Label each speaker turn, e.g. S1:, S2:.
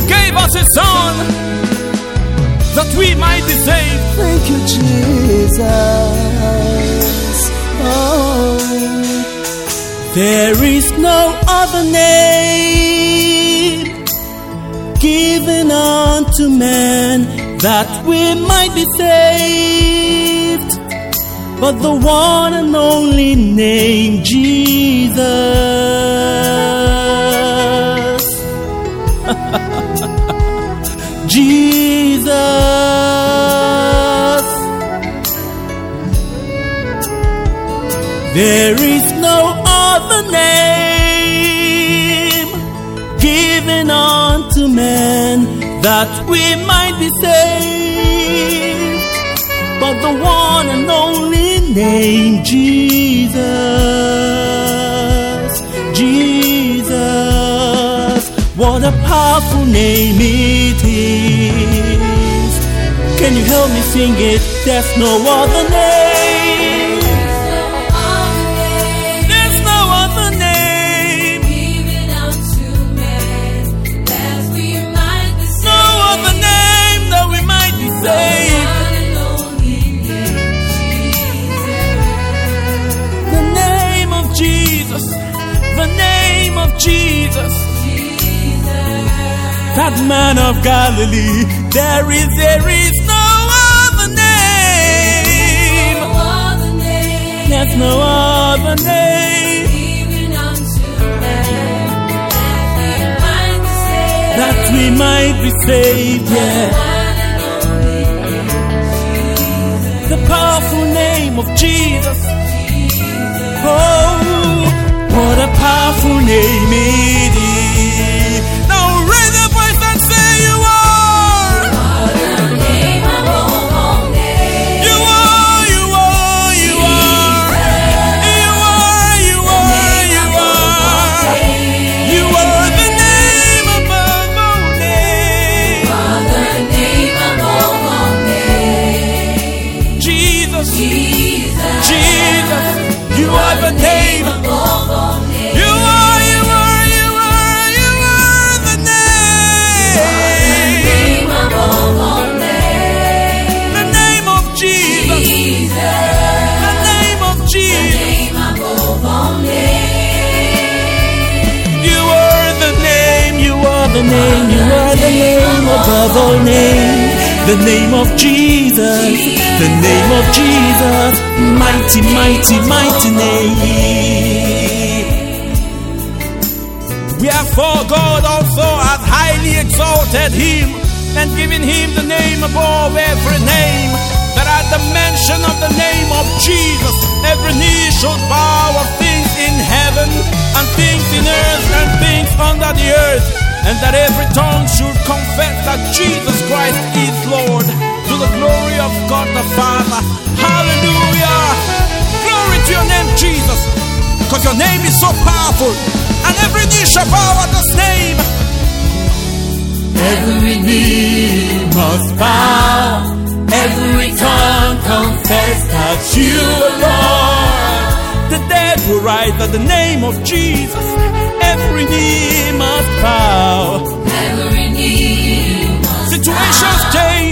S1: gave us His Son, that we might be saved.
S2: Thank you, Jesus. Oh, there is no other name given unto man that we might be saved, but the one and only name, Jesus. Jesus. There is no other name given unto man that we might be saved, but the one and only name, Jesus. Jesus. What a powerful name it is. Can you help me sing it? There's no other name. There's no other name
S3: given unto man that we might be saved.
S2: No other name that we might be saved. The name of Jesus. The name of Jesus. That man of Galilee. There is no other name. There's no other name
S3: Given unto man
S2: that we might be saved. Yeah. The powerful name of Jesus. Oh, what a powerful name it is. Now raise your voice and say you are. You are, you are, you are. You are, you are, you are. You are the name above all names. Jesus, Jesus, you are the name. You are, you are, you are, you are the name. The name of Jesus. The name of Jesus. You are the name. You are the name. You are the name above all names. The name of Jesus. The name of Jesus. Mighty, mighty, mighty name. Wherefore God also hath highly exalted him, and given him the name above every name, that at the mention of the name of Jesus every knee should bow, of things in heaven and things in earth and things under the earth, and that every tongue should confess that Jesus Christ is Lord, to the glory of God the Father. Hallelujah! Glory to your name, Jesus, because your name is so powerful, and every knee shall bow at this name. Every knee must bow, every tongue confess that you are Lord. The dead will rise at the name of Jesus. Every knee must bow.
S3: Every knee must
S2: Situations change.